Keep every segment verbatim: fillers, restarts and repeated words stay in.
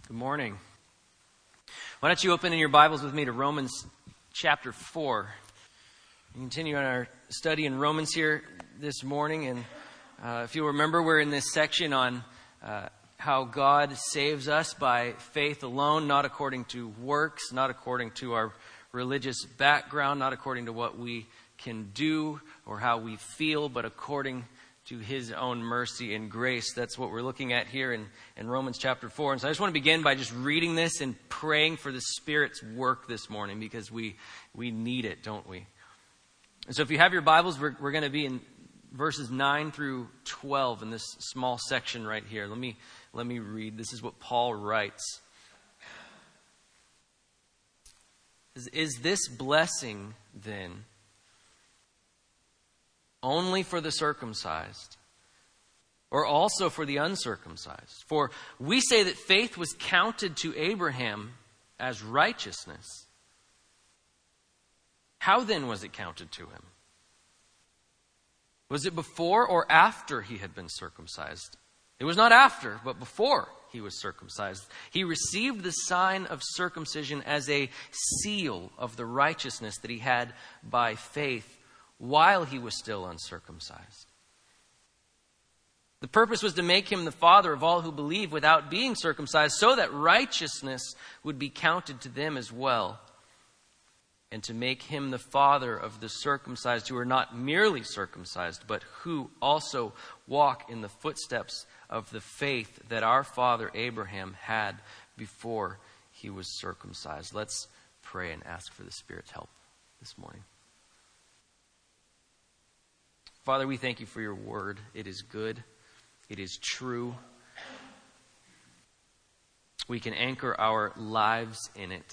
Good morning. Why don't you open in your Bibles with me to Romans chapter four. We continue on our study in Romans here this morning. And uh, if you'll remember, we're in this section on uh, how God saves us by faith alone, not according to works, not according to our religious background, not according to what we can do or how we feel, but according to His own mercy and grace. That's what we're looking at here in, in Romans chapter four. And so I just want to begin by just reading this and praying for the Spirit's work this morning, because we we need it, don't we? And so if you have your Bibles, we're, we're going to be in verses nine through twelve in this small section right here. Let me, let me read. This is what Paul writes. Is, is this blessing then only for the circumcised, or also for the uncircumcised? For we say that faith was counted to Abraham as righteousness. How then was it counted to him? Was it before or after he had been circumcised? It was not after, but before he was circumcised. He received the sign of circumcision as a seal of the righteousness that he had by faith while he was still uncircumcised. The purpose was to make him the father of all who believe without being circumcised, so that righteousness would be counted to them as well, and to make him the father of the circumcised who are not merely circumcised, but who also walk in the footsteps of the faith that our father Abraham had before he was circumcised. Let's pray and ask for the Spirit's help this morning. Father, we thank you for your word. It is good. It is true. We can anchor our lives in it.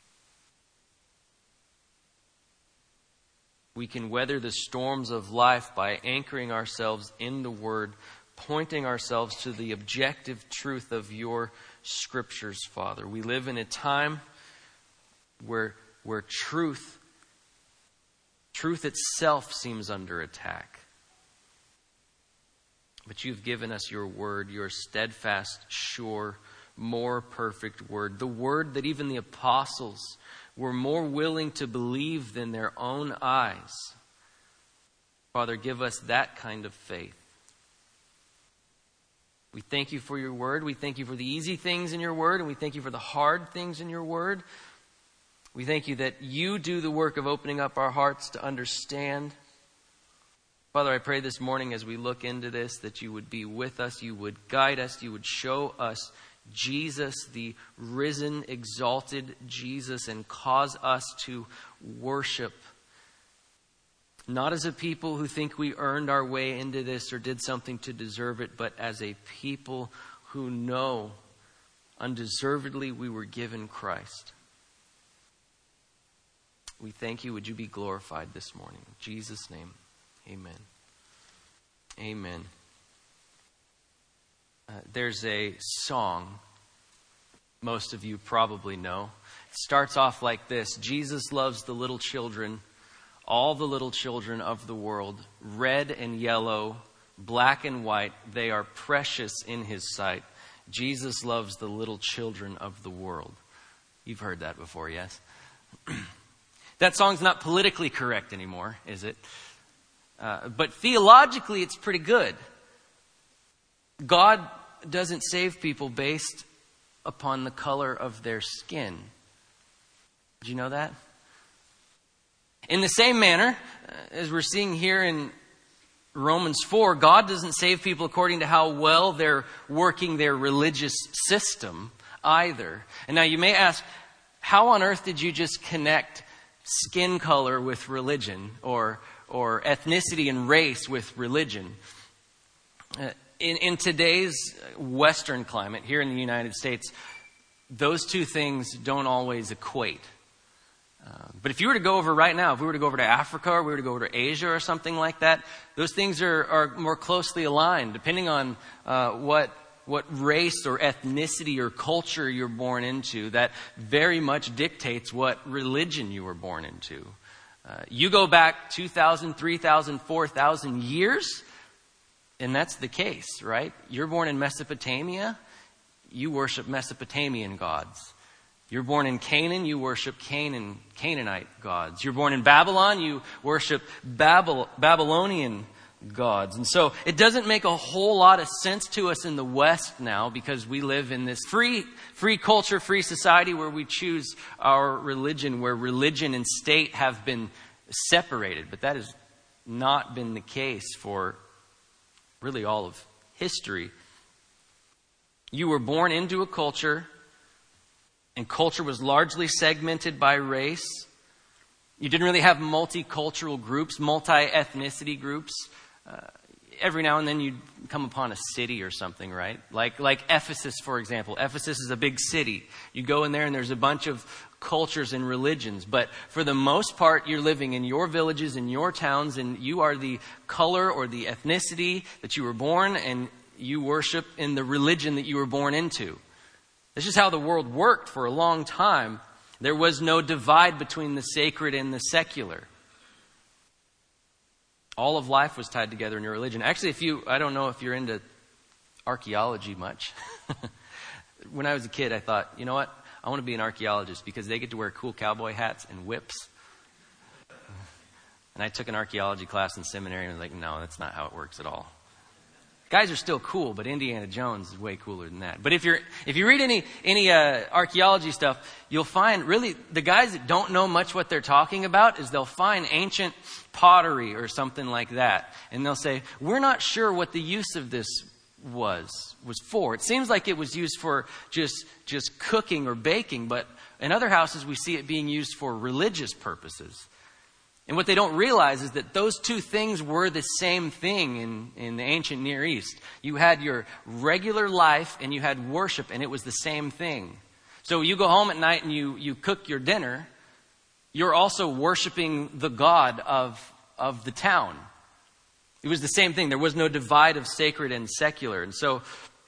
We can weather the storms of life by anchoring ourselves in the word, pointing ourselves to the objective truth of your scriptures, Father. We live in a time where, where truth Truth itself seems under attack. But you've given us your word, your steadfast, sure, more perfect word. The word that even the apostles were more willing to believe than their own eyes. Father, give us that kind of faith. We thank you for your word. We thank you for the easy things in your word, and we thank you for the hard things in your word. We thank you that you do the work of opening up our hearts to understand. Father, I pray this morning as we look into this that you would be with us, you would guide us, you would show us Jesus, the risen, exalted Jesus, and cause us to worship. Not as a people who think we earned our way into this or did something to deserve it, but as a people who know undeservedly we were given Christ. We thank you. Would you be glorified this morning? In Jesus' name, amen. Amen. Uh, there's a song most of you probably know. It starts off like this. Jesus loves the little children, all the little children of the world, red and yellow, black and white. They are precious in his sight. Jesus loves the little children of the world. You've heard that before, yes? That song's not politically correct anymore, is it? Uh, but theologically, it's pretty good. God doesn't save people based upon the color of their skin. Did you know that? In the same manner, as we're seeing here in Romans four, God doesn't save people according to how well they're working their religious system either. And now you may ask, how on earth did you just connect skin color with religion, or or ethnicity and race with religion? Uh, in, in today's Western climate, here in the United States, those two things don't always equate. Uh, but if you were to go over right now, if we were to go over to Africa, or we were to go over to Asia or something like that, those things are, are more closely aligned, depending on uh, what what race or ethnicity or culture you're born into. That very much dictates what religion you were born into. Uh, you go back two thousand, three thousand, four thousand years, and that's the case, right? You're born in Mesopotamia. you worship Mesopotamian gods. You're born in Canaan, you worship Canaan, Canaanite gods. You're born in Babylon, you worship Babel, Babylonian gods. And so it doesn't make a whole lot of sense to us in the West now, because we live in this free free culture, free society where we choose our religion, where religion and state have been separated. But that has not been the case for really all of history. You were born into a culture, and culture was largely segmented by race. You didn't really have multicultural groups, multi-ethnicity groups. Uh, every now and then you'd come upon a city or something, right? Like like Ephesus, for example. Ephesus is a big city. You go in there and there's a bunch of cultures and religions. But for the most part, you're living in your villages, in your towns, and you are the color or the ethnicity that you were born, and you worship in the religion that you were born into. This is how the world worked for a long time. There was no divide between the sacred and the secular. All of life was tied together in your religion. Actually, if you, I don't know if you're into archaeology much. When I was a kid, I thought, you know what? I want to be an archaeologist because they get to wear cool cowboy hats and whips. And I took an archaeology class in seminary and was like, no, that's not how it works at all. Guys are still cool, but Indiana Jones is way cooler than that. But if you're if you read any any uh, archaeology stuff, you'll find really the guys that don't know much what they're talking about is they'll find ancient pottery or something like that, and they'll say, "We're not sure what the use of this was was for. It seems like it was used for just just cooking or baking, but in other houses we see it being used for religious purposes." And what they don't realize is that those two things were the same thing in, in the ancient Near East. You had your regular life and you had worship, and it was the same thing. So you go home at night and you, you cook your dinner, you're also worshiping the God of, of the town. It was the same thing. There was no divide of sacred and secular. And so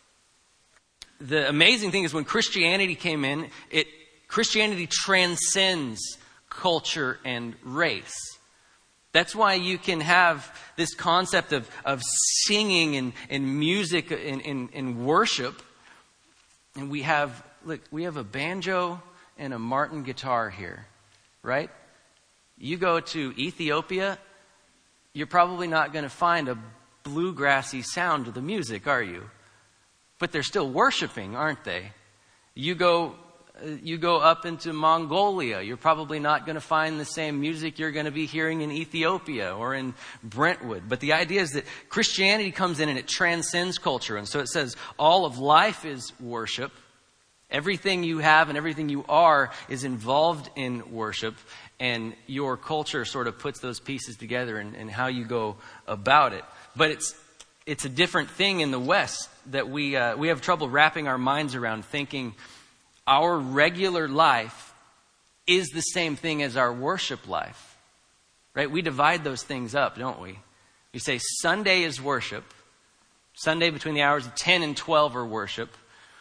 the amazing thing is when Christianity came in, it Christianity transcends culture and race. That's why you can have this concept of, of singing and, and music and, and, and worship. And we have, look, we have a banjo and a Martin guitar here, right? You go to Ethiopia, you're probably not going to find a bluegrassy sound to the music, are you? But they're still worshiping, aren't they? You go You go up into Mongolia, you're probably not going to find the same music you're going to be hearing in Ethiopia or in Brentwood. But the idea is that Christianity comes in and it transcends culture. And so it says all of life is worship. Everything you have and everything you are is involved in worship. And your culture sort of puts those pieces together and, and how you go about it. But it's it's a different thing in the West that we uh, we have trouble wrapping our minds around, thinking our regular life is the same thing as our worship life, right? We divide those things up, don't we? We say Sunday is worship. Sunday between the hours of ten and twelve are worship.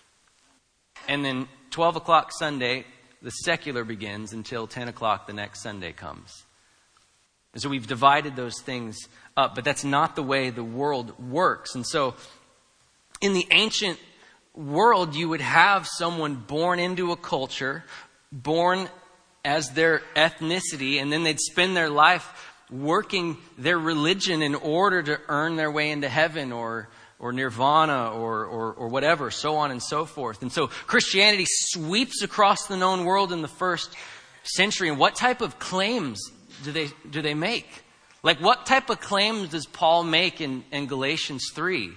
And then twelve o'clock Sunday, the secular begins until ten o'clock the next Sunday comes. And so we've divided those things up, but that's not the way the world works. And so in the ancient world, you would have someone born into a culture, born as their ethnicity, and then they'd spend their life working their religion in order to earn their way into heaven or or nirvana or, or or whatever, so on and so forth. And so Christianity sweeps across the known world in the first century. And what type of claims do they do they make? Like what type of claims does Paul make in, in Galatians three?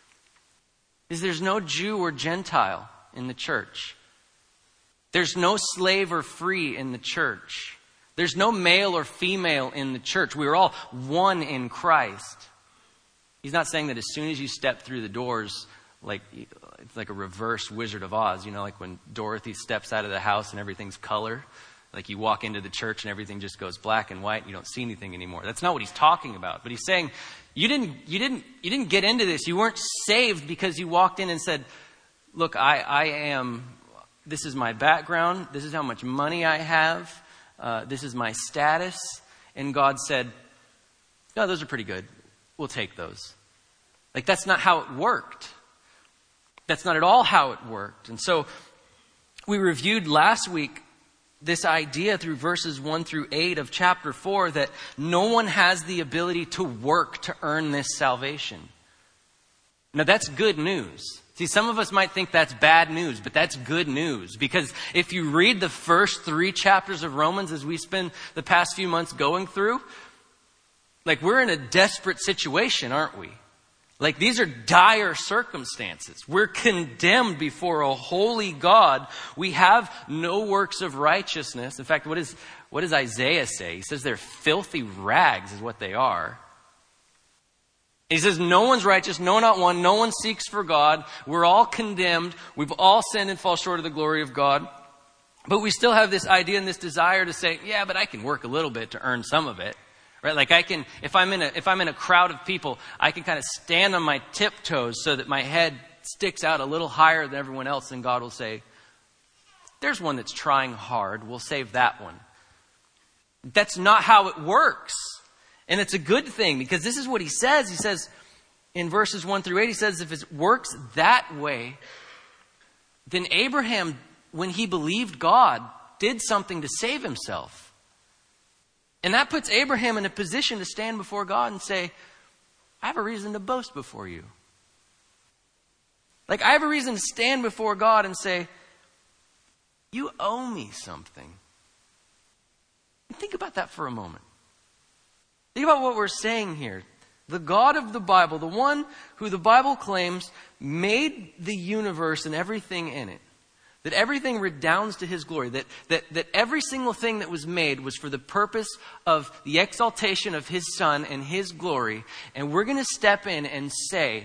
Is there's no Jew or Gentile in the church. There's no slave or free in the church. There's no male or female in the church. We are all one in Christ. He's not saying that as soon as you step through the doors, like it's like a reverse Wizard of Oz, you know, like when Dorothy steps out of the house and everything's color. Like you walk into the church and everything just goes black and white and you don't see anything anymore. That's not what he's talking about. But he's saying you didn't you didn't you didn't get into this. You weren't saved because you walked in and said, look, I, I am this is my background, this is how much money I have, uh, this is my status. And God said, no, those are pretty good. We'll take those. Like that's not how it worked. That's not at all how it worked. And so we reviewed last week this idea through verses one through eight of chapter four that no one has the ability to work to earn this salvation. Now that's good news. See, some of us might think that's bad news, but that's good news. Because if you read the first three chapters of Romans as we spend the past few months going through, like we're in a desperate situation, aren't we? Like these are dire circumstances. We're condemned before a holy God. We have no works of righteousness. In fact, what, is, what does Isaiah say? He says they're filthy rags is what they are. He says no one's righteous, no, not one. No one seeks for God. We're all condemned. We've all sinned and fall short of the glory of God. But we still have this idea and this desire to say, yeah, but I can work a little bit to earn some of it. Right? Like I can, if I'm in a, if I'm in a crowd of people, I can kind of stand on my tiptoes so that my head sticks out a little higher than everyone else. And God will say, there's one that's trying hard. We'll save that one. That's not how it works. And it's a good thing because this is what he says. He says in verses one through eight, he says, if it works that way, then Abraham, when he believed God, did something to save himself. And that puts Abraham in a position to stand before God and say, I have a reason to boast before you. Like I have a reason to stand before God and say, you owe me something. Think about that for a moment. Think about what we're saying here. The God of the Bible, the one who the Bible claims made the universe and everything in it. That everything redounds to his glory. That, that, that every single thing that was made was for the purpose of the exaltation of his Son and his glory. And we're going to step in and say,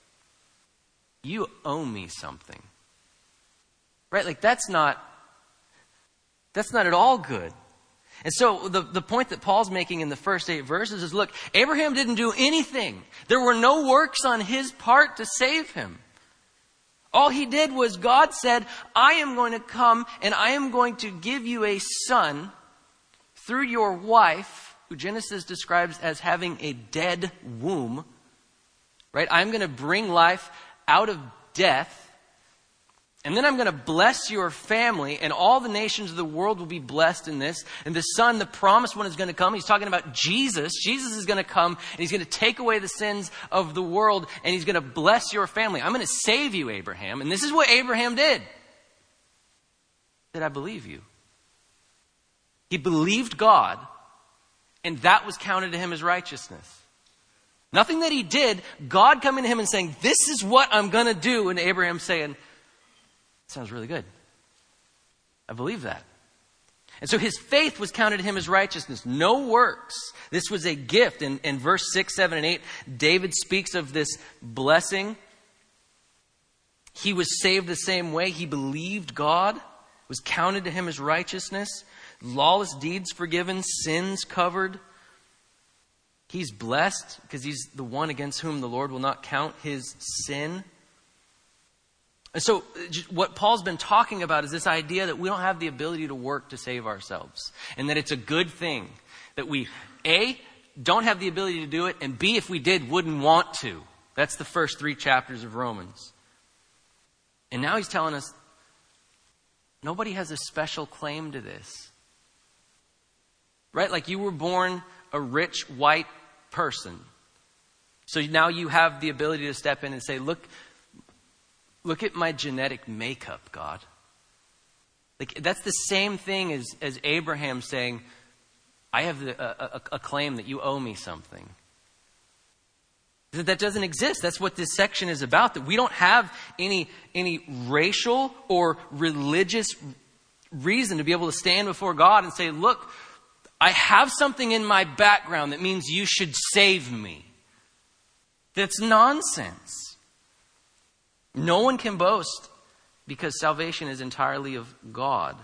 you owe me something. Right? Like that's not, that's not at all good. And so the, the point that Paul's making in the first eight verses is, look, Abraham didn't do anything. There were no works on his part to save him. All he did was God said, I am going to come and I am going to give you a son through your wife, who Genesis describes as having a dead womb. Right? I'm going to bring life out of death. And then I'm going to bless your family, and all the nations of the world will be blessed in this. And the Son, the promised one, is going to come. He's talking about Jesus. Jesus is going to come, and he's going to take away the sins of the world, and he's going to bless your family. I'm going to save you, Abraham. And this is what Abraham did. Did I believe you? He believed God, and that was counted to him as righteousness. Nothing that he did, God coming to him and saying, this is what I'm going to do. And Abraham saying, sounds really good. I believe that. And so his faith was counted to him as righteousness. No works. This was a gift. In, in verse six, seven, and eight, David speaks of this blessing. He was saved the same way. He believed God. It was counted to him as righteousness. Lawless deeds forgiven. Sins covered. He's blessed because he's the one against whom the Lord will not count his sin. And so what Paul's been talking about is this idea that we don't have the ability to work to save ourselves. And that it's a good thing that we, A, don't have the ability to do it, and B, if we did, wouldn't want to. That's the first three chapters of Romans. And now he's telling us nobody has a special claim to this. Right? Like you were born a rich white person. So now you have the ability to step in and say, look, Look at my genetic makeup, God. Like that's the same thing as, as Abraham saying, I have the, a, a, a claim that you owe me something. That doesn't exist. That's what this section is about. That we don't have any, any racial or religious reason to be able to stand before God and say, look, I have something in my background that means you should save me. That's nonsense. No one can boast because salvation is entirely of God.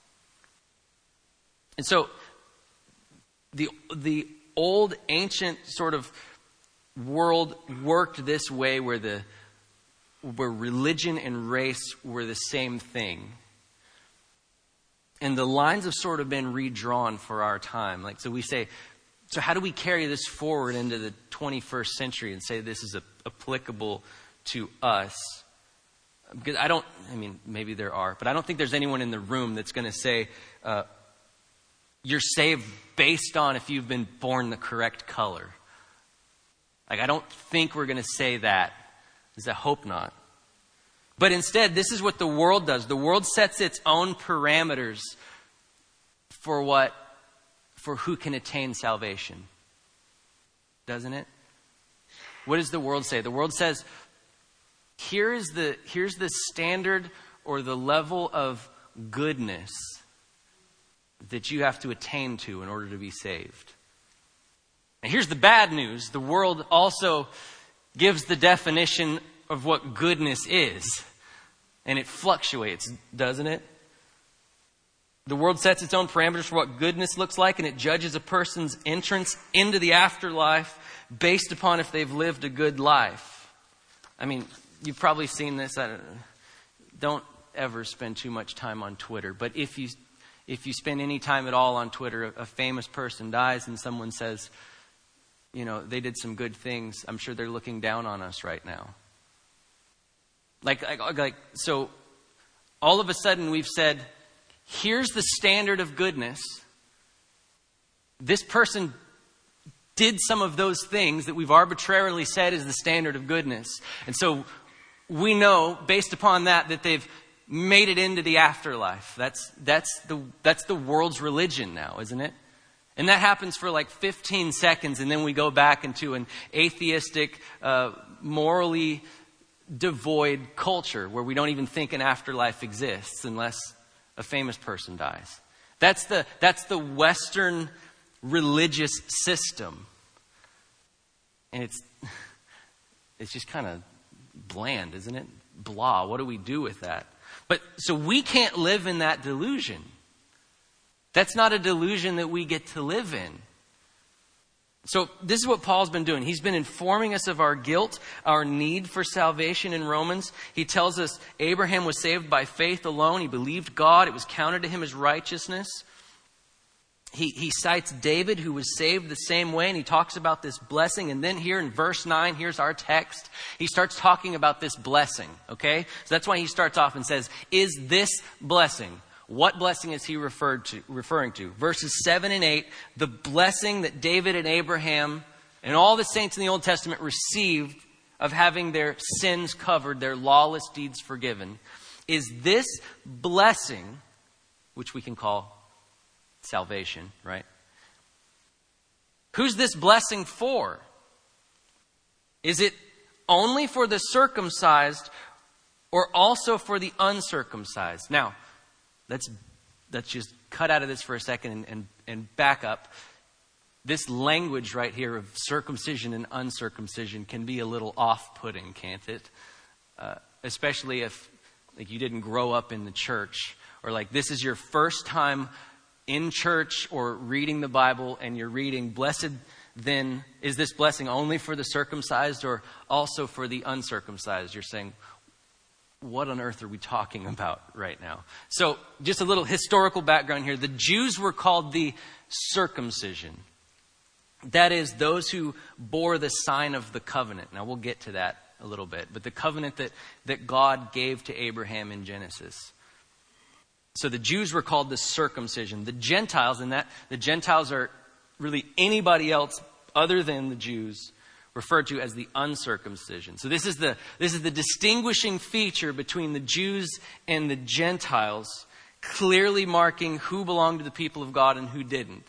And so the, the old ancient sort of world worked this way where the where religion and race were the same thing. And the lines have sort of been redrawn for our time. Like so we say, so how do we carry this forward into the twenty-first century and say this is a, applicable to us? Because I don't, I mean, maybe there are, but I don't think there's anyone in the room that's going to say, uh, you're saved based on if you've been born the correct color. Like, I don't think we're going to say that, because I hope not. But instead, this is what the world does. The world sets its own parameters for what, for who can attain salvation. Doesn't it? What does the world say? The world says, here is the, here's the standard or the level of goodness that you have to attain to in order to be saved. And here's the bad news. The world also gives the definition of what goodness is. And it fluctuates, doesn't it? The world sets its own parameters for what goodness looks like, and it judges a person's entrance into the afterlife based upon if they've lived a good life. I mean, you've probably seen this. I don't, don't ever spend too much time on Twitter. But if you if you spend any time at all on Twitter, a, a famous person dies and someone says, you know, they did some good things, I'm sure they're looking down on us right now. Like, like, like, so all of a sudden we've said, here's the standard of goodness. This person did some of those things that we've arbitrarily said is the standard of goodness. And so we know, based upon that, that they've made it into the afterlife. That's, that's the, that's the world's religion now, isn't it? And that happens for like fifteen seconds, and then we go back into an atheistic, uh, morally devoid culture where we don't even think an afterlife exists unless a famous person dies. That's the, that's the Western religious system. And it's, it's just kind of bland, isn't it? Blah. What do we do with that? But so we can't live in that delusion. That's not a delusion that we get to live in. So this is what Paul's been doing. He's been informing us of our guilt, our need for salvation in Romans. He tells us Abraham was saved by faith alone. He believed God. It was counted to him as righteousness. He, he cites David, who was saved the same way, and he talks about this blessing. And then here in verse nine, here's our text. He starts talking about this blessing, okay? So that's why he starts off and says, is this blessing? What blessing is he referred to, referring to? Verses seven and eight, the blessing that David and Abraham and all the saints in the Old Testament received of having their sins covered, their lawless deeds forgiven, is this blessing, which we can call salvation, right? Who's this blessing for? Is it only for the circumcised or also for the uncircumcised? Now, Let's let's just cut out of this for a second and, and, and back up. This language right here of circumcision and uncircumcision can be a little off-putting, can't it? Uh, especially if like you didn't grow up in the church, or like this is your first time in church or reading the Bible, and you're reading, blessed then is this blessing only for the circumcised or also for the uncircumcised? You're saying, what on earth are we talking about right now? So just a little historical background here. The Jews were called the circumcision. That is, those who bore the sign of the covenant. Now we'll get to that a little bit. But the covenant that, that God gave to Abraham in Genesis. So the Jews were called the circumcision. The Gentiles, and that the Gentiles are really anybody else other than the Jews, referred to as the uncircumcision. So this is the this is the distinguishing feature between the Jews and the Gentiles, clearly marking who belonged to the people of God and who didn't.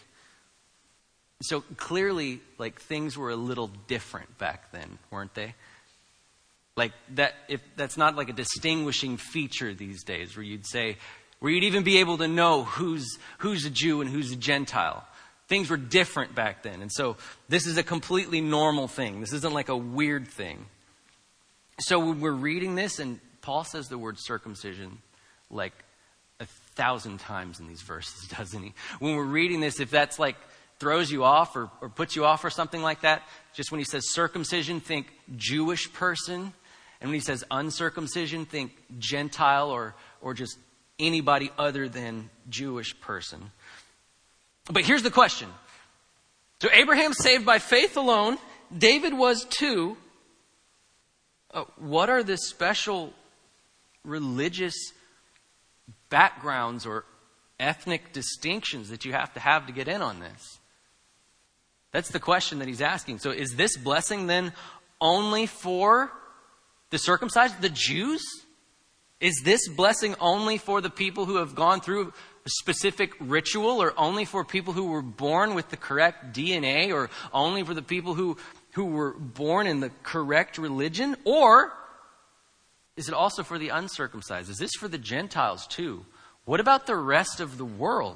So clearly, like, things were a little different back then, weren't they? Like that, if that's not like a distinguishing feature these days, where you'd say, where you'd even be able to know who's who's a Jew and who's a Gentile. Things were different back then. And so this is a completely normal thing. This isn't like a weird thing. So when we're reading this, and Paul says the word circumcision like a thousand times in these verses, doesn't he? When we're reading this, if that's like throws you off or, or puts you off or something like that, just when he says circumcision, think Jewish person. And when he says uncircumcision, think Gentile or or just anybody other than Jewish person. But here's the question. So Abraham's saved by faith alone. David was too. Uh, what are the special religious backgrounds or ethnic distinctions that you have to have to get in on this. That's the question that he's asking. So is this blessing then only for the circumcised, the Jews? Is this blessing only for the people who have gone through a specific ritual, or only for people who were born with the correct D N A, or only for the people who, who were born in the correct religion? Or is it also for the uncircumcised? Is this for the Gentiles too? What about the rest of the world?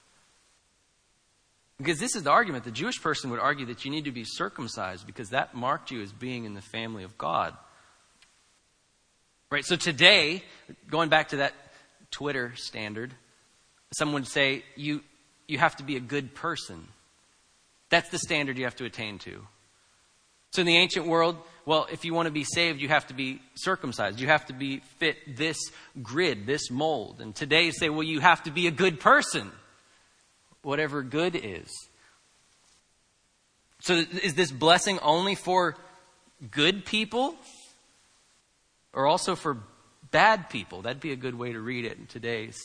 Because this is the argument. The Jewish person would argue that you need to be circumcised because that marked you as being in the family of God. Right, so today, going back to that Twitter standard, someone would say you you have to be a good person. That's the standard you have to attain to. So in the ancient world, well, if you want to be saved, you have to be circumcised. You have to be fit this grid, this mold. And today you say, well, you have to be a good person, whatever good is. So is this blessing only for good people, or also for bad people? That'd be a good way to read it in today's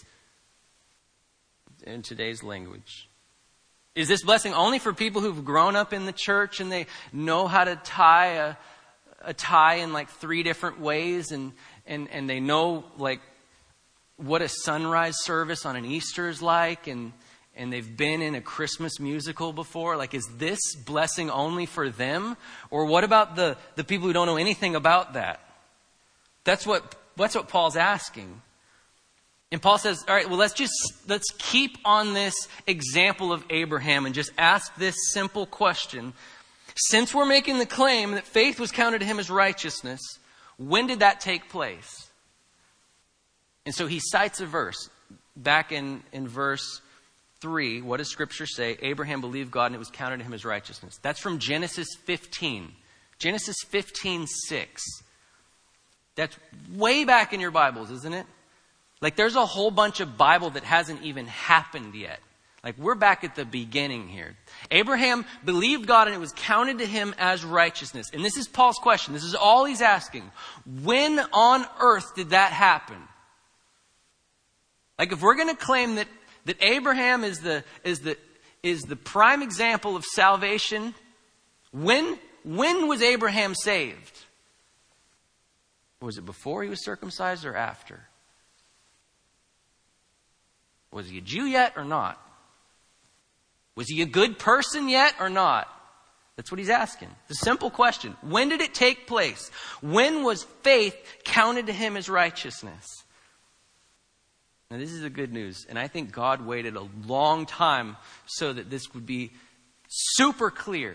in today's language. Is this blessing only for people who've grown up in the church and they know how to tie a, a tie in like three different ways, and, and, and they know like what a sunrise service on an Easter is like, and, and they've been in a Christmas musical before? Like, is this blessing only for them? Or what about the, the people who don't know anything about that? That's what that's what Paul's asking. And Paul says, all right, well, let's just, let's keep on this example of Abraham and just ask this simple question. Since we're making the claim that faith was counted to him as righteousness, when did that take place? And so he cites a verse. Back in, in verse three, what does Scripture say? Abraham believed God and it was counted to him as righteousness. That's from Genesis fifteen. Genesis fifteen six. That's way back in your Bibles, isn't it? Like, there's a whole bunch of Bible that hasn't even happened yet. Like, we're back at the beginning here. Abraham believed God and it was counted to him as righteousness. And this is Paul's question. This is all he's asking. When on earth did that happen? Like, if we're going to claim that, that Abraham is the, is the, is the prime example of salvation, when, when was Abraham saved? Was it before he was circumcised or after? Was he a Jew yet or not? Was he a good person yet or not? That's what he's asking. It's a simple question. When did it take place? When was faith counted to him as righteousness? Now, this is the good news. And I think God waited a long time so that this would be super clear.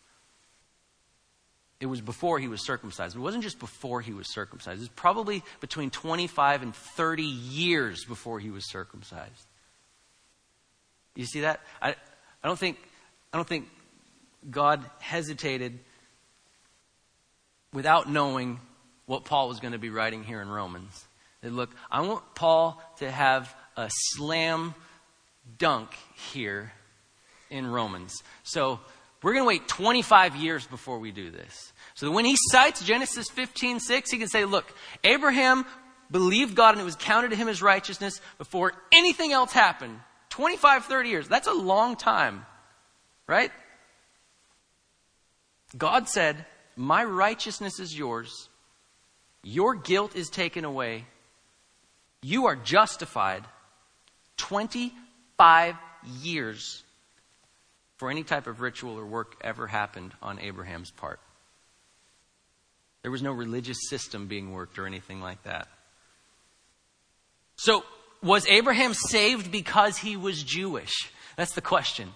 It was before he was circumcised. It wasn't just before he was circumcised. It was probably between twenty-five and thirty years before he was circumcised. You see that? I, I don't think, I don't think God hesitated without knowing what Paul was going to be writing here in Romans. That, look, I want Paul to have a slam dunk here in Romans. So we're going to wait twenty-five years before we do this. So when he cites Genesis fifteen six, he can say, look, Abraham believed God and it was counted to him as righteousness before anything else happened. twenty-five, thirty years. That's a long time, right? God said, my righteousness is yours. Your guilt is taken away. You are justified. twenty-five years for any type of ritual or work ever happened on Abraham's part. There was no religious system being worked or anything like that. So, was Abraham saved because he was Jewish? That's the question.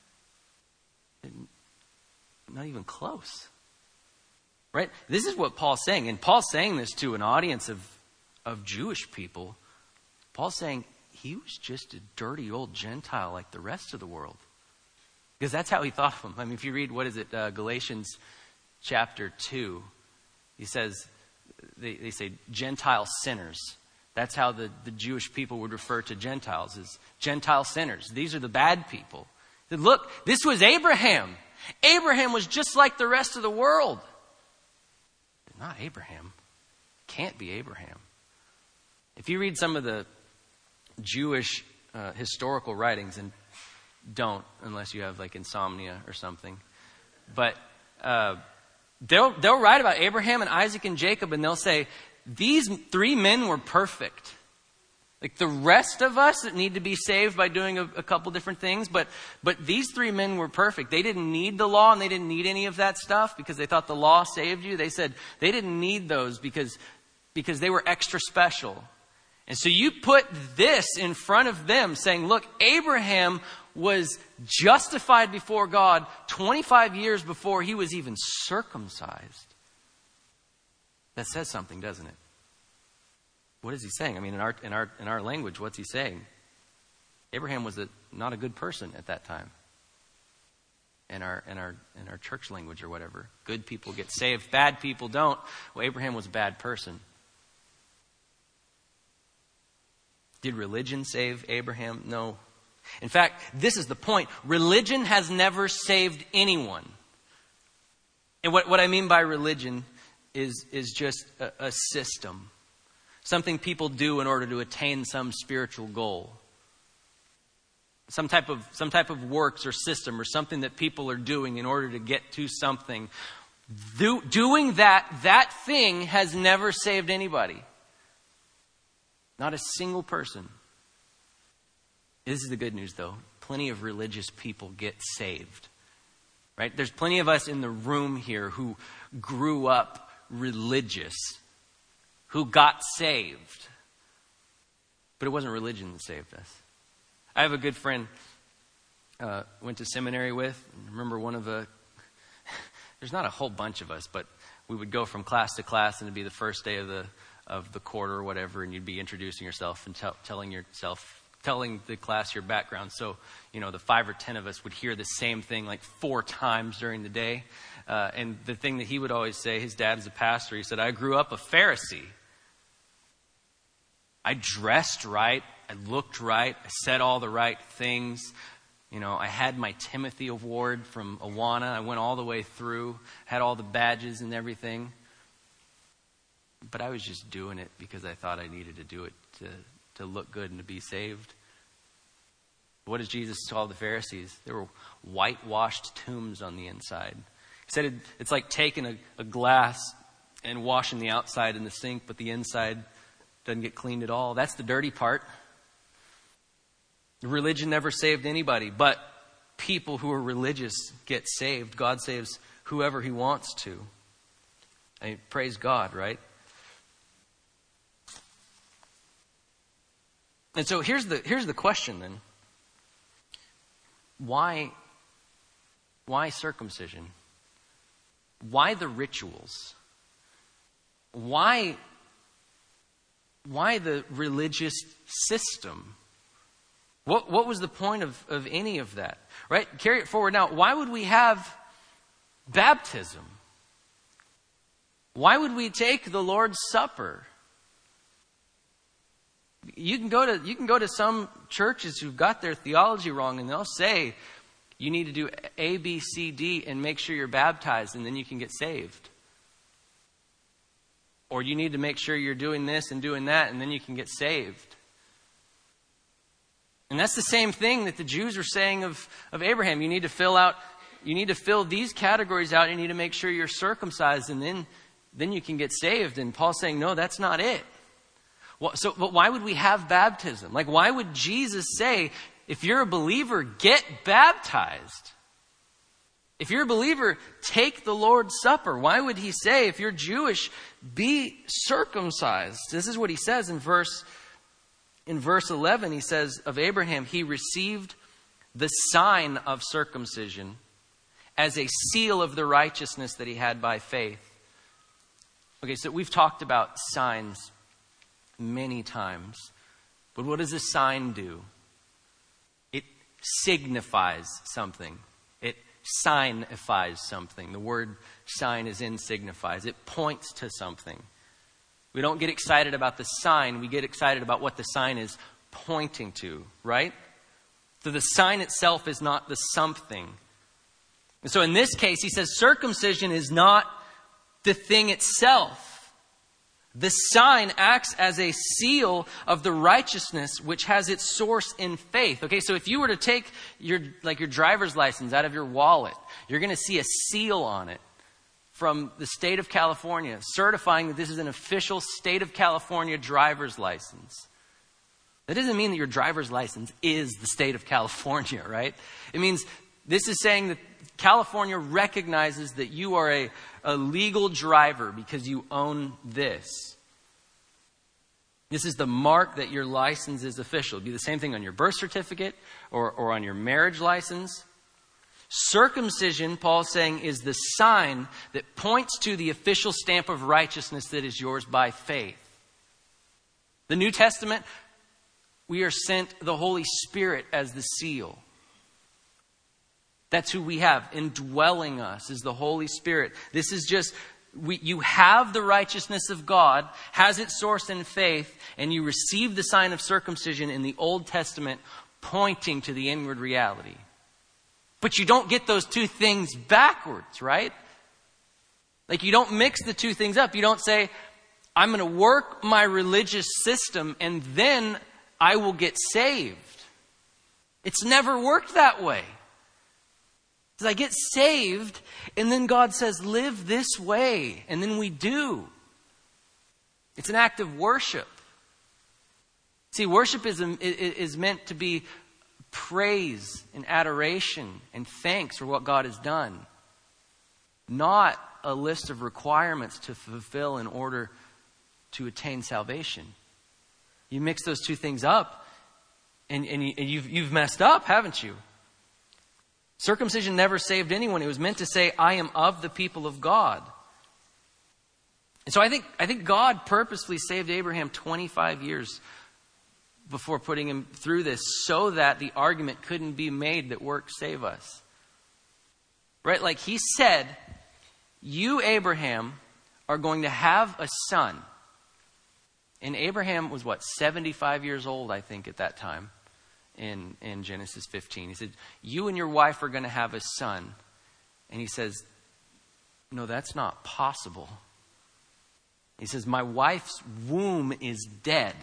Not even close. Right? This is what Paul's saying. And Paul's saying this to an audience of, of Jewish people. Paul's saying he was just a dirty old Gentile like the rest of the world. Because that's how he thought of him. I mean, if you read, what is it, uh, Galatians chapter two, he says, they, they say Gentile sinners. That's how the, the Jewish people would refer to Gentiles, as Gentile sinners. These are the bad people. He said, look, this was Abraham. Abraham was just like the rest of the world. Not Abraham. Can't be Abraham. If you read some of the Jewish uh, historical writings, and don't unless you have like insomnia or something, but uh, they'll they'll write about Abraham and Isaac and Jacob, and they'll say these three men were perfect. Like the rest of us that need to be saved by doing a, a couple different things, but but these three men were perfect. They didn't need the law, and they didn't need any of that stuff because they thought the law saved you. They said they didn't need those because because they were extra special. And so you put this in front of them saying, look, Abraham was justified before God twenty-five years before he was even circumcised. That says something, doesn't it? What is he saying? I mean, in our in our in our language, what's he saying? Abraham was a, not a good person at that time. In our in our in our church language or whatever, good people get saved, bad people don't. Well, Abraham was a bad person. Did religion save Abraham? No. In fact, this is the point. Religion has never saved anyone. And what, what I mean by religion is, is just a, a system. Something people do in order to attain some spiritual goal. Some type of, some type of works or system or something that people are doing in order to get to something. Do, doing that, that thing has never saved anybody. Not a single person. This is the good news, though. Plenty of religious people get saved. Right? There's plenty of us in the room here who grew up religious, who got saved. But it wasn't religion that saved us. I have a good friend uh, went to seminary with. I remember one of the... There's not a whole bunch of us, but we would go from class to class, and it'd be the first day of the of the quarter or whatever, and you'd be introducing yourself and tell, telling yourself, telling the class your background. So, you know, the five or ten of us would hear the same thing like four times during the day. Uh, and the thing that he would always say, his dad is a pastor, he said, I grew up a Pharisee. I dressed right, I looked right, I said all the right things. You know, I had my Timothy Award from Awana. I went all the way through, had all the badges and everything. But I was just doing it because I thought I needed to do it to, to look good and to be saved. What does Jesus call the Pharisees? They were whitewashed tombs on the inside. He said it, it's like taking a, a glass and washing the outside in the sink, but the inside doesn't get cleaned at all. That's the dirty part. Religion never saved anybody, but people who are religious get saved. God saves whoever he wants to. I mean, praise God, right? And so here's the here's the question then. Why why circumcision? Why the rituals? Why why the religious system? What what was the point of, of any of that? Right? Carry it forward now. Why would we have baptism? Why would we take the Lord's Supper? You can go to you can go to some churches who've got their theology wrong, and they'll say you need to do A, B, C, D and make sure you're baptized, and then you can get saved. Or you need to make sure you're doing this and doing that, and then you can get saved. And that's the same thing that the Jews were saying of, of Abraham. You need to fill out, you need to fill these categories out. You need to make sure you're circumcised, and then, then you can get saved. And Paul's saying, no, that's not it. Well, so, but why would we have baptism? Like, why would Jesus say, if you're a believer, get baptized? If you're a believer, take the Lord's Supper. Why would he say, if you're Jewish, be circumcised? This is what he says in verse In verse eleven, he says of Abraham, he received the sign of circumcision as a seal of the righteousness that he had by faith. Okay, so we've talked about signs many times. But what does a sign do? It signifies something. It signifies something. The word sign is in signifies. It points to something. We don't get excited about the sign. We get excited about what the sign is pointing to, right? So the sign itself is not the something. And so in this case, he says circumcision is not the thing itself. The sign acts as a seal of the righteousness which has its source in faith. Okay, so if you were to take your like your driver's license out of your wallet, you're going to see a seal on it from the state of California certifying that this is an official state of California driver's license. That doesn't mean that your driver's license is the state of California, right? It means this is saying that California recognizes that you are a, a legal driver because you own this. This is the mark that your license is official. It'd be the same thing on your birth certificate or, or on your marriage license. Circumcision, Paul's saying, is the sign that points to the official stamp of righteousness that is yours by faith. The New Testament, we are sent the Holy Spirit as the seal. That's who we have. Indwelling us is the Holy Spirit. This is just, we, you have the righteousness of God, has its source in faith, and you receive the sign of circumcision in the Old Testament pointing to the inward reality. But you don't get those two things backwards, right? Like you don't mix the two things up. You don't say, I'm going to work my religious system and then I will get saved. It's never worked that way. I get saved, and then God says, live this way. And then we do. It's an act of worship. See, worship is, is meant to be praise and adoration and thanks for what God has done. Not a list of requirements to fulfill in order to attain salvation. You mix those two things up, and, and, you, and you've, you've messed up, haven't you? Circumcision never saved anyone. It was meant to say, I am of the people of God. And so I think I think God purposefully saved Abraham twenty-five years before putting him through this so that the argument couldn't be made that works save us. Right? Like he said, you, Abraham, are going to have a son. And Abraham was what, seventy-five years old, I think, at that time. In, in Genesis fifteen. He said, you and your wife are going to have a son. And he says, no, that's not possible. He says, my wife's womb is dead.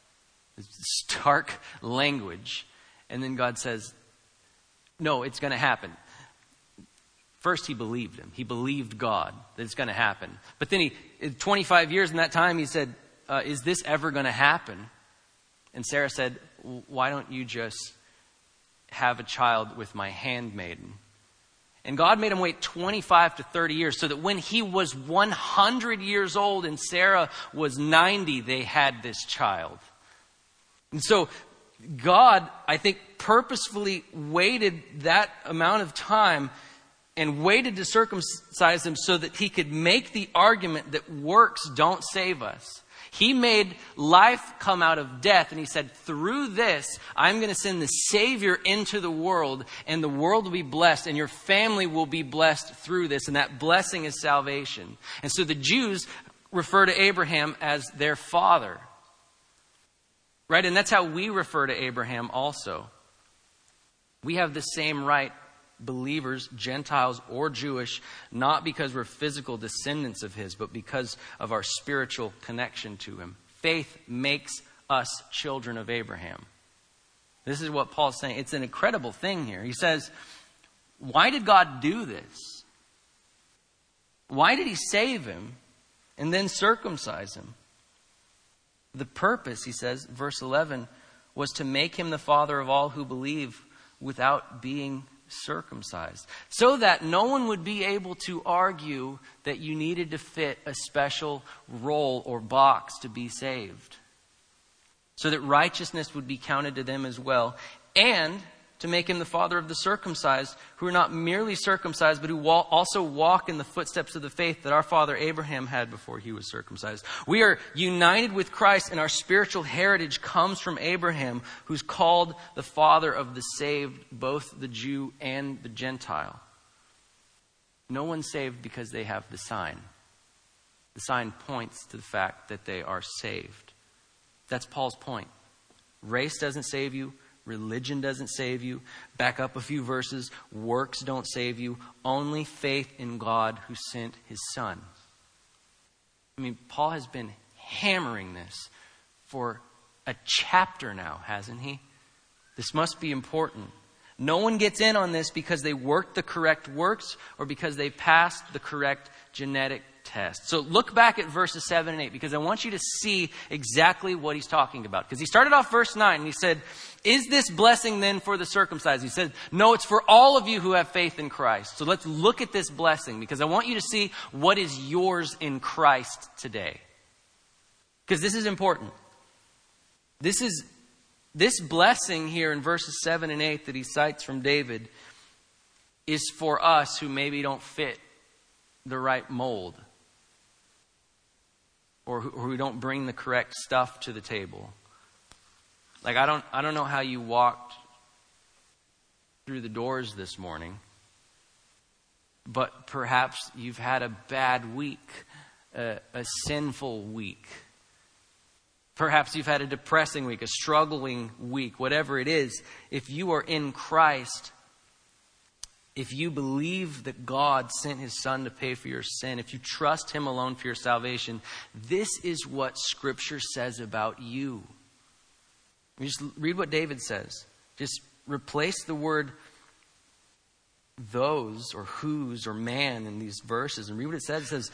Stark language. And then God says, no, it's going to happen. First, he believed him. He believed God that it's going to happen. But then he, in twenty-five years in that time, he said, uh, is this ever going to happen? And Sarah said, why don't you just have a child with my handmaiden? And God made him wait twenty-five to thirty years so that when he was one hundred years old and Sarah was ninety, they had this child. And so God, I think, purposefully waited that amount of time and waited to circumcise him so that he could make the argument that works don't save us. He made life come out of death, and he said, through this, I'm going to send the Savior into the world, and the world will be blessed, and your family will be blessed through this, and that blessing is salvation. And so the Jews refer to Abraham as their father. Right? And that's how we refer to Abraham also. We have the same right, believers, Gentiles or Jewish, not because we're physical descendants of his, but because of our spiritual connection to him. Faith makes us children of Abraham. This is what Paul's saying. It's an incredible thing here. He says, why did God do this? Why did he save him and then circumcise him? The purpose, he says, verse eleven, was to make him the father of all who believe without being circumcised, so that no one would be able to argue that you needed to fit a special role or box to be saved, so that righteousness would be counted to them as well, and to make him the father of the circumcised, who are not merely circumcised, but who also walk in the footsteps of the faith that our father Abraham had before he was circumcised. We are united with Christ, and our spiritual heritage comes from Abraham, who's called the father of the saved, both the Jew and the Gentile. No one's saved because they have the sign. The sign points to the fact that they are saved. That's Paul's point. Race doesn't save you. Religion doesn't save you. Back up a few verses. Works don't save you. Only faith in God who sent his son. I mean, Paul has been hammering this for a chapter now, hasn't he? This must be important. No one gets in on this because they worked the correct works or because they passed the correct genetic test. So look back at verses seven and eight because I want you to see exactly what he's talking about. Because he started off verse nine and he said, is this blessing then for the circumcised? He said, no, it's for all of you who have faith in Christ. So let's look at this blessing because I want you to see what is yours in Christ today. Because this is important. This is This blessing here in verses seven and eight that he cites from David is for us who maybe don't fit the right mold or who, or who don't bring the correct stuff to the table. Like I don't I don't know how you walked through the doors this morning, but perhaps you've had a bad week, a, a sinful week. Perhaps you've had a depressing week, a struggling week, whatever it is. If you are in Christ, if you believe that God sent his son to pay for your sin, if you trust him alone for your salvation, this is what Scripture says about you. You just read what David says. Just replace the word those or whose or man in these verses and read what it says. It says,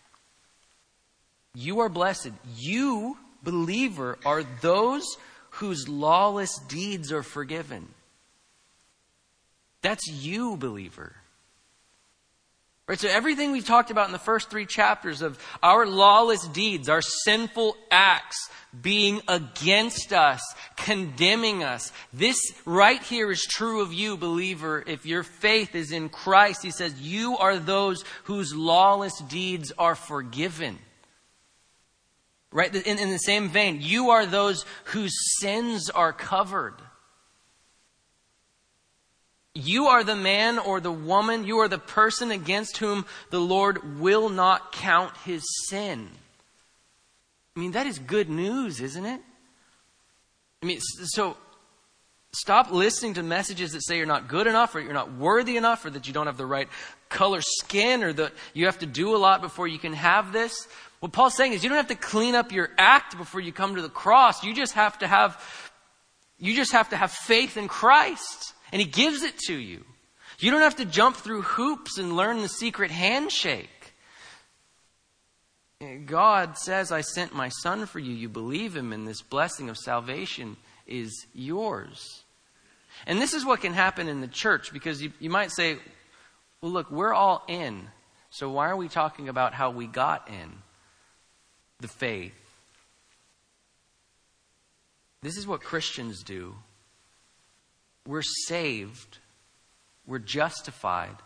you are blessed. You, believer, are those whose lawless deeds are forgiven. That's you, believer. Right, so everything we've talked about in the first three chapters of our lawless deeds, our sinful acts being against us, condemning us. This right here is true of you, believer. If your faith is in Christ, he says, you are those whose lawless deeds are forgiven. Right? In, in the same vein, you are those whose sins are covered. You are the man or the woman, you are the person against whom the Lord will not count his sin. I mean, that is good news, isn't it? I mean, so stop listening to messages that say you're not good enough or you're not worthy enough or that you don't have the right color skin or that you have to do a lot before you can have this. What Paul's saying is you don't have to clean up your act before you come to the cross. You just have to have, you just have to have faith in Christ. And he gives it to you. You don't have to jump through hoops and learn the secret handshake. God says, I sent my son for you. You believe him, and this blessing of salvation is yours. And this is what can happen in the church, because you, you might say, well, look, we're all in. So why are we talking about how we got in the faith? This is what Christians do. We're saved. We're justified.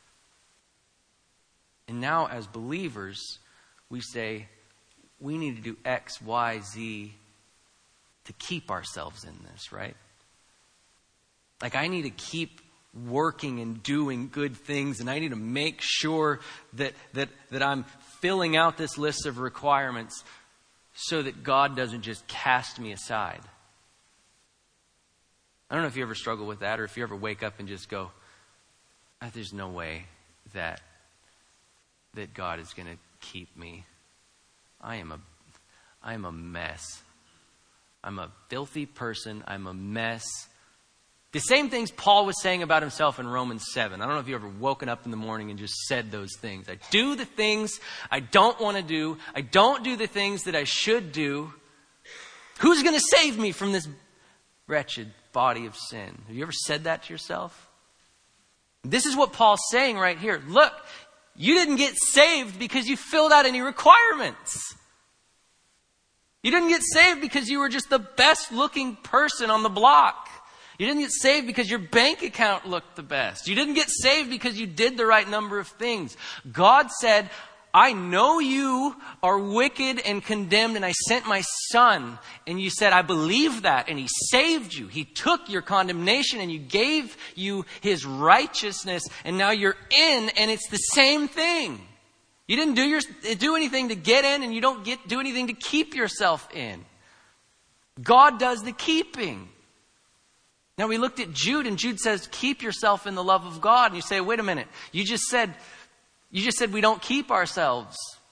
And now as believers, we say, we need to do X, Y, Z to keep ourselves in this, right? Like I need to keep working and doing good things, and I need to make sure that, that, that I'm filling out this list of requirements so that God doesn't just cast me aside. I don't know if you ever struggle with that, or if you ever wake up and just go, oh, there's no way that that God is going to keep me. I am a I am a mess. I'm a filthy person. I'm a mess. The same things Paul was saying about himself in Romans seven. I don't know if you ever woken up in the morning and just said those things. I do the things I don't want to do. I don't do the things that I should do. Who's going to save me from this wretched body of sin? Have you ever said that to yourself? This is what Paul's saying right here. Look, you didn't get saved because you filled out any requirements. You didn't get saved because you were just the best looking person on the block. You didn't get saved because your bank account looked the best. You didn't get saved because you did the right number of things. God said, I know you are wicked and condemned, and I sent my son. And you said, I believe that. And he saved you. He took your condemnation and you gave you his righteousness. And now you're in, and it's the same thing. You didn't do your do anything to get in, and you don't get do anything to keep yourself in. God does the keeping. Now we looked at Jude, and Jude says, keep yourself in the love of God. And you say, wait a minute. You just said... You just said we don't keep ourselves.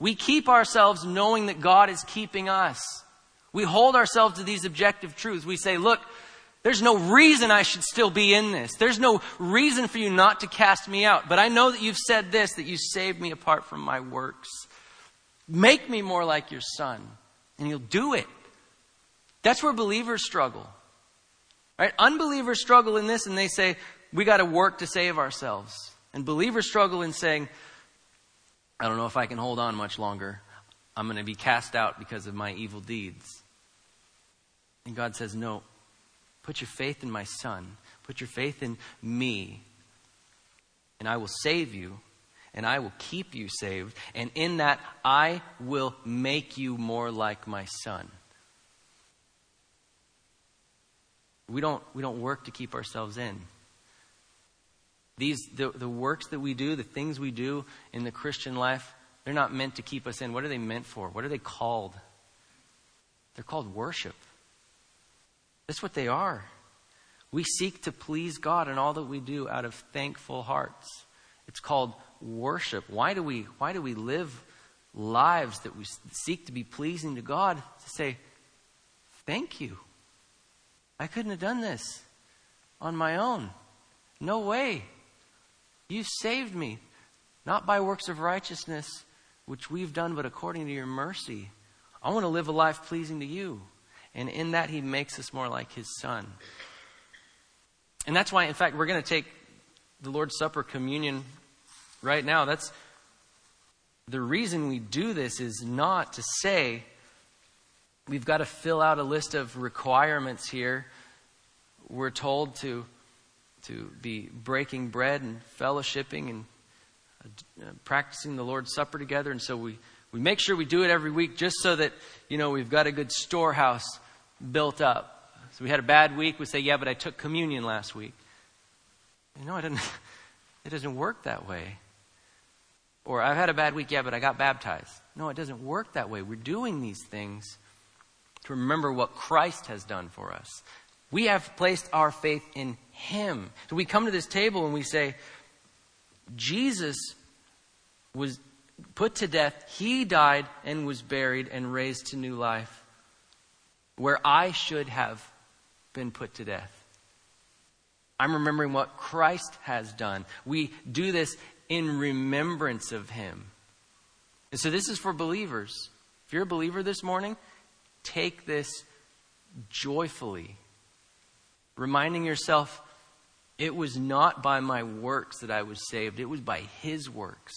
We keep ourselves knowing that God is keeping us. We hold ourselves to these objective truths. We say, look, there's no reason I should still be in this. There's no reason for you not to cast me out. But I know that you've said this, that you saved me apart from my works. Make me more like your Son. And you'll do it. That's where believers struggle. Right? Unbelievers struggle in this and they say, we got to work to save ourselves. And believers struggle in saying, I don't know if I can hold on much longer. I'm going to be cast out because of my evil deeds. And God says, no, put your faith in my Son. Put your faith in me. And I will save you. And I will keep you saved. And in that, I will make you more like my Son. We don't, we don't work to keep ourselves in. These, the, the works that we do, the things we do in the Christian life, they're not meant to keep us in. What are they meant for? What are they called? They're called worship. That's what they are. We seek to please God in all that we do out of thankful hearts. It's called worship. Why do we, why do we live lives that we seek to be pleasing to God? To say, thank you. I couldn't have done this on my own. No way. You saved me. Not by works of righteousness, which we've done, but according to your mercy. I want to live a life pleasing to you. And in that, he makes us more like his Son. And that's why, in fact, we're going to take the Lord's Supper communion right now. That's the reason we do this is not to say we've got to fill out a list of requirements here. We're told to, to be breaking bread and fellowshipping and uh, practicing the Lord's Supper together. And so we, we make sure we do it every week just so that, you know, we've got a good storehouse built up. So we had a bad week, we say, yeah, but I took communion last week. You know, it doesn't, it doesn't work that way. Or I've had a bad week, yeah, but I got baptized. No, it doesn't work that way. We're doing these things to remember what Christ has done for us. We have placed our faith in him. So we come to this table and we say, Jesus was put to death. He died and was buried and raised to new life where I should have been put to death. I'm remembering what Christ has done. We do this in remembrance of him. And so this is for believers. If you're a believer this morning, take this joyfully, reminding yourself, it was not by my works that I was saved. It was by his works.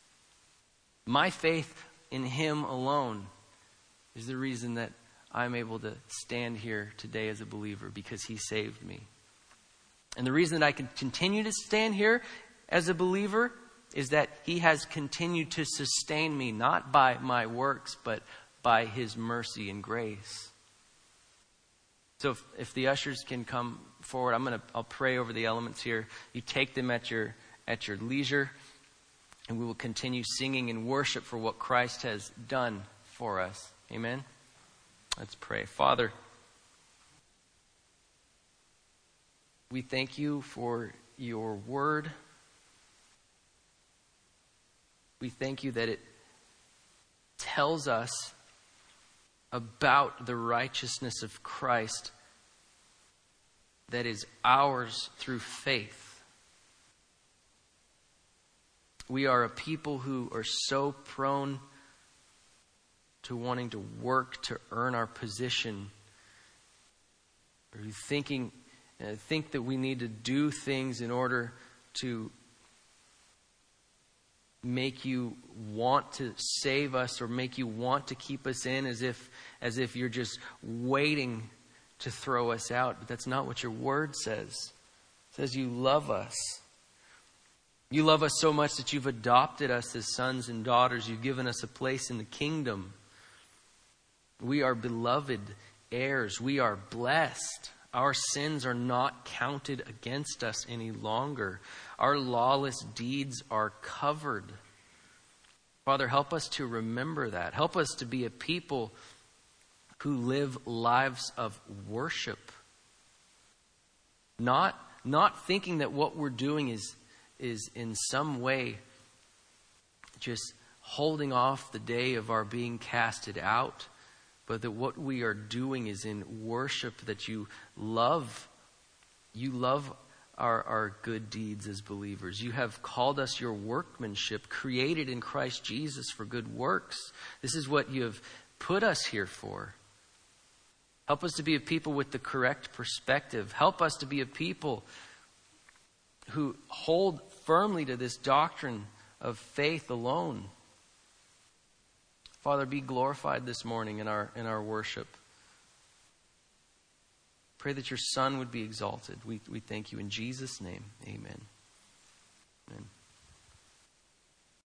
My faith in him alone is the reason that I'm able to stand here today as a believer, because he saved me. And the reason that I can continue to stand here as a believer is that he has continued to sustain me, not by my works, but by his mercy and grace. So if, if the ushers can come forward, I'm gonna I'll pray over the elements here. You take them at your at your leisure, and we will continue singing in worship for what Christ has done for us. Amen. Let's pray. Father, we thank you for your word. We thank you that it tells us about the righteousness of Christ that is ours through faith. We are a people who are so prone to wanting to work to earn our position, or thinking, uh, think that we need to do things in order to make you want to save us or make you want to keep us in, as if as if you're just waiting to throw us out. But that's not what your word says. It says you love us. You love us so much that you've adopted us as sons and daughters. You've given us a place in the kingdom. We are beloved heirs. We are blessed. Our sins are not counted against us any longer. Our lawless deeds are covered. Father, help us to remember that. Help us to be a people who live lives of worship. Not, not thinking that what we're doing is, is in some way just holding off the day of our being casted out, but that what we are doing is in worship, that you love, you love our, our good deeds as believers. You have called us your workmanship, created in Christ Jesus for good works. This is what you have put us here for. Help us to be a people with the correct perspective. Help us to be a people who hold firmly to this doctrine of faith alone. Father, be glorified this morning in our in our worship. Pray that your Son would be exalted. We we thank you in Jesus' name. Amen. Amen.